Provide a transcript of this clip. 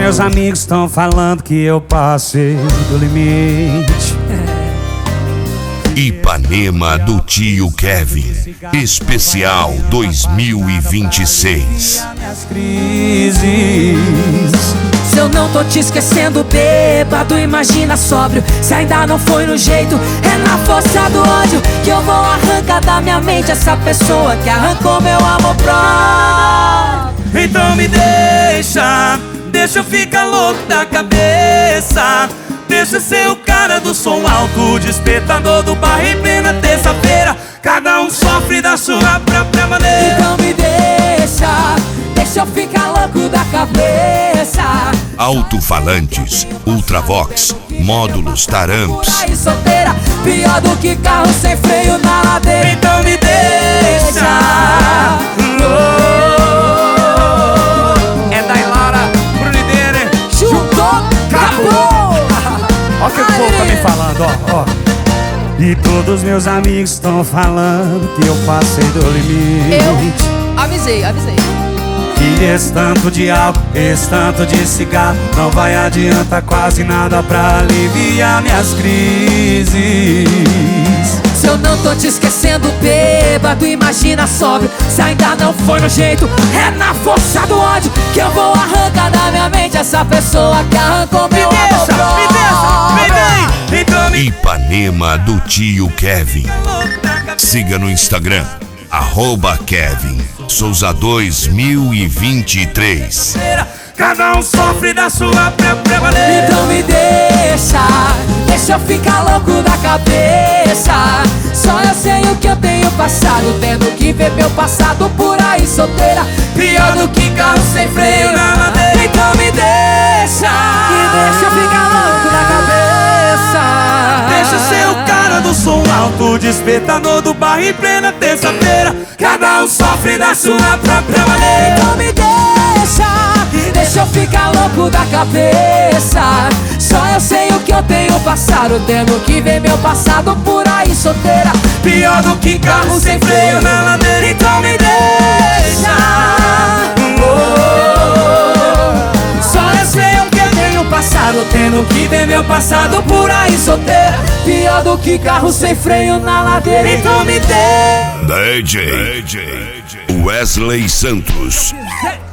meus amigos estão falando que eu passei do limite. Ipanema do Tio Kevin, especial 2026. Se eu não tô te esquecendo, bêbado, imagina sóbrio. Se ainda não foi no jeito, é na força do ódio que eu vou arrancar da minha mente essa pessoa que arrancou meu amor próprio. Então me deixa eu ficar louco da cabeça. Deixa ser o cara do som alto, despertador do bar em plena terça-feira. Cada um sofre da sua própria maneira. Então me deixa eu ficar louco da cabeça. Alto-falantes, Ultravox, módulos Taramps. Por aí solteira, pior do que carro sem freio na ladeira. Então me deixa. É da Ilara Brunideira. Juntou, acabou. Olha o que o povo tá me falando, ó. E todos meus amigos estão falando que eu passei do limite. Avisei. Que esse tanto de álcool, esse tanto de cigarro não vai adiantar quase nada pra aliviar minhas crises. Se eu não tô te esquecendo, bêbado, imagina sóbrio. Se ainda não foi no jeito, é na força do ódio que eu vou arrancar da minha mente essa pessoa que arrancou meu amor próprio. Ipanema do Tio Kevin. Siga no Instagram, @Kevin Souza 2023. Cada um sofre da sua própria maneira. Então me deixa eu ficar louco da cabeça. Só eu sei o que eu tenho passado, tendo que ver meu passado por aí solteira. Pior do que carro sem freio na ladeira. Então me deixa eu ficar louco da cabeça. Deixa ser o cara do som alto, despertador do bar em plena terça-feira. Cada um sofre da sua própria maneira. Então me deixa eu ficar louco da cabeça. Só eu sei o que eu tenho passado, tendo que ver meu passado por aí solteira. Pior do que carro sem freio na ladeira. Então me deixa. Só eu sei o que eu tenho passado, tendo que ver meu passado por aí solteira. Pior do que carro sem freio na ladeira. Então me deixa. DJ Wesley Santos.